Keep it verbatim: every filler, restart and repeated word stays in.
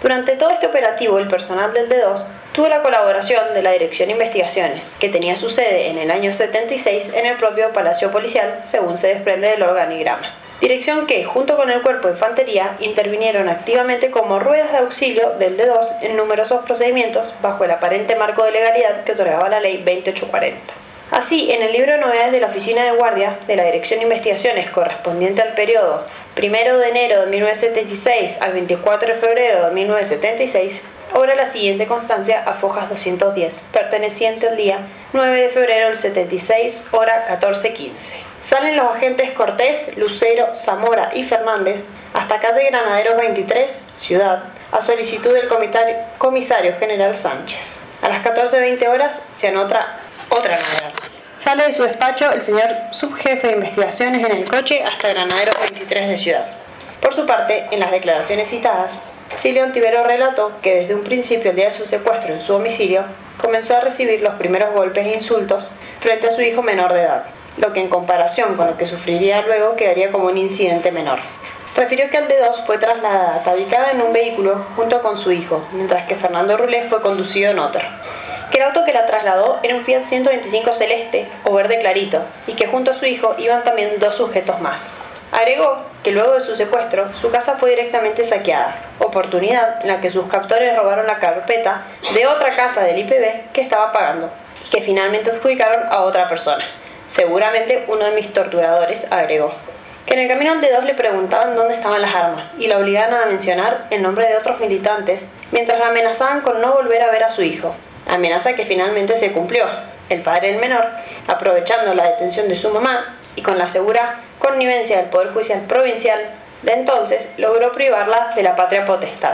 Durante todo este operativo, el personal del D dos tuvo la colaboración de la Dirección de Investigaciones, que tenía su sede en el año setenta y seis en el propio Palacio Policial, según se desprende del organigrama. Dirección que, junto con el Cuerpo de Infantería, intervinieron activamente como ruedas de auxilio del D dos en numerosos procedimientos bajo el aparente marco de legalidad que otorgaba la Ley veintiocho cuarenta. Así, en el libro de novedades de la Oficina de Guardia de la Dirección de Investigaciones correspondiente al periodo primero de enero de mil novecientos setenta y seis al veinticuatro de febrero de mil novecientos setenta y seis, obra la siguiente constancia a fojas doscientos diez, perteneciente al día nueve de febrero del setenta y seis, hora catorce quince. Salen los agentes Cortés, Lucero, Zamora y Fernández hasta calle Granaderos veintitrés, Ciudad, a solicitud del comisario general Sánchez. A las catorce veinte horas se anota otra novedad. Sale de su despacho el señor subjefe de investigaciones en el coche hasta Granaderos veintitrés de Ciudad. Por su parte, en las declaraciones citadas, Silvio Ontivero relató que desde un principio, el día de su secuestro en su domicilio, comenzó a recibir los primeros golpes e insultos frente a su hijo menor de edad, lo que en comparación con lo que sufriría luego quedaría como un incidente menor. Refirió que el D dos fue trasladada tabicada en un vehículo junto con su hijo, mientras que Fernando Rulés fue conducido en otro. Que el auto que la trasladó era un Fiat ciento veinticinco celeste o verde clarito y que junto a su hijo iban también dos sujetos más. Agregó que luego de su secuestro, su casa fue directamente saqueada, oportunidad en la que sus captores robaron la carpeta de otra casa del I P B que estaba pagando y que finalmente adjudicaron a otra persona, seguramente uno de mis torturadores, agregó. Que en el camino al D dos le preguntaban dónde estaban las armas y la obligaban a mencionar el nombre de otros militantes mientras la amenazaban con no volver a ver a su hijo. Amenaza que finalmente se cumplió. El padre del menor, aprovechando la detención de su mamá y con la segura connivencia del Poder Judicial Provincial de entonces, logró privarla de la patria potestad.